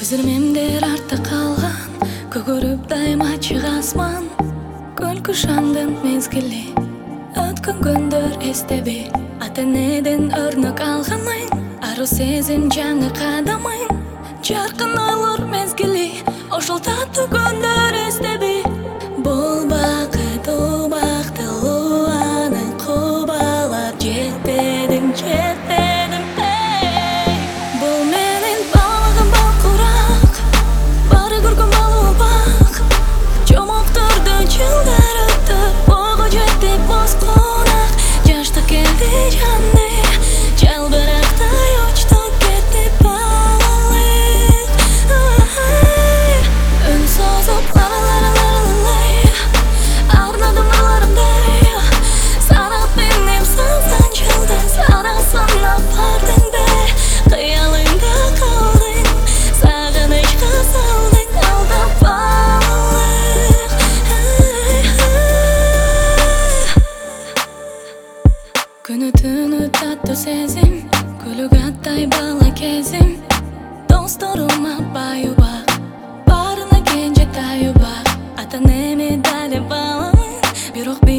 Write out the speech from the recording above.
Көзірмемдер артта қалған, көгіріп дайым ачық асман. Көл күшаңдың мезгілі, өткен күндер есте бе. Ата-енеден өрнек алғаның, ару сезім жаңа қадамың. Жарқын ойлар мезгілі, ошол тату күндер есте бе. Бұл бақыт, о бақтылы аны қобалап жетпедім, жетпедім, ей. Бұл менің балығым бал құрақ, бары көркем балу бақ. Жомоқтырды жылдар өтті, ойға жетті бос қонақ. Жаштық келді жанды, жалбырақтай ұшты кетті балалық. Үн созып ларалараларалай, арнадым нарларымдай. Санап менен сансан жылдыз, арасына бардың бе. Қиялыңда қалдың, сағынышқа салдың, алдап балалық. Күні түні татты сезім, күлік аттай бала кезім. Достарыма баю бақ, барына кенже таю бақ. Ата-енеме дәлі баламын, бирок